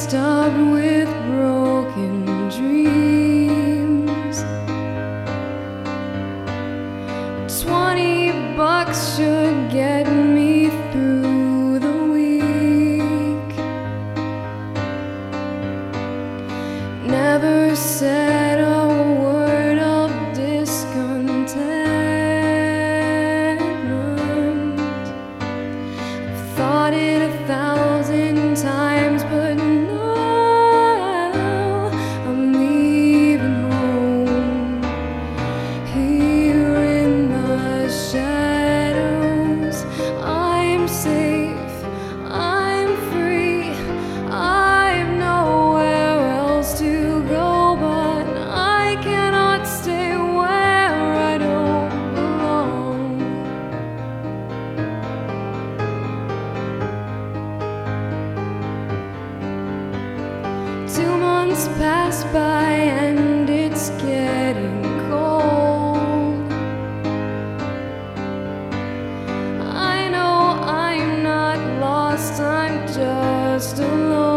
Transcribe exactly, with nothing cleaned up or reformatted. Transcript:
stopped with broken dreams. Twenty bucks should get me through the week. Never said a word of discontentment. I've thought it a thousand times, but now I'm leaving home. Here in the shadows, I'm safe, I'm free. I have nowhere else to go, but I cannot stay where I don't belong. Two months pass by and it's getting cold. I know I'm not lost, I'm just alone.